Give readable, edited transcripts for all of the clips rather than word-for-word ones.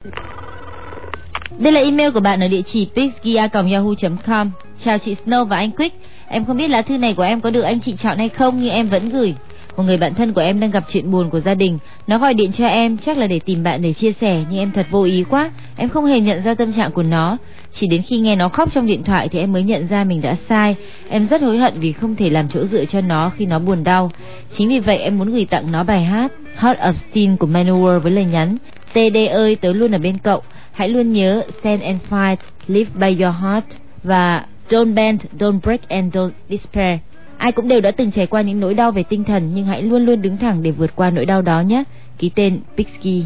Đây là email của bạn ở địa chỉ pixgia@yahoo.com. Chào chị Snow và anh Quick. Em không biết lá thư này của em có được anh chị chọn hay không, nhưng em vẫn gửi. Một người bạn thân của em đang gặp chuyện buồn của gia đình. Nó gọi điện cho em, chắc là để tìm bạn để chia sẻ, nhưng em thật vô ý quá. Em không hề nhận ra tâm trạng của nó. Chỉ đến khi nghe nó khóc trong điện thoại thì em mới nhận ra mình đã sai. Em rất hối hận vì không thể làm chỗ dựa cho nó khi nó buồn đau. Chính vì vậy em muốn gửi tặng nó bài hát Heart of Steel của Manowar với lời nhắn: TD ơi, tớ luôn ở bên cậu. Hãy luôn nhớ stand and fight, live by your heart, và don't bend, don't break and don't despair. Ai cũng đều đã từng trải qua những nỗi đau về tinh thần, nhưng hãy luôn luôn đứng thẳng để vượt qua nỗi đau đó nhé. Ký tên Pixie.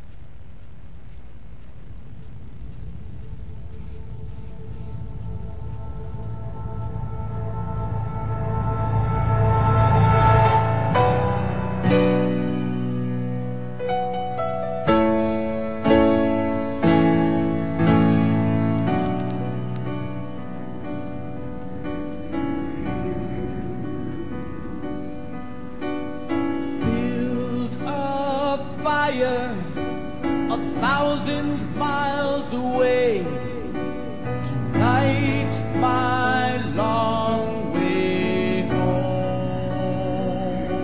A thousand miles away, tonight my long way home.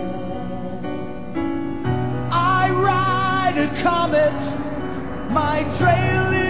I ride a comet, my trail is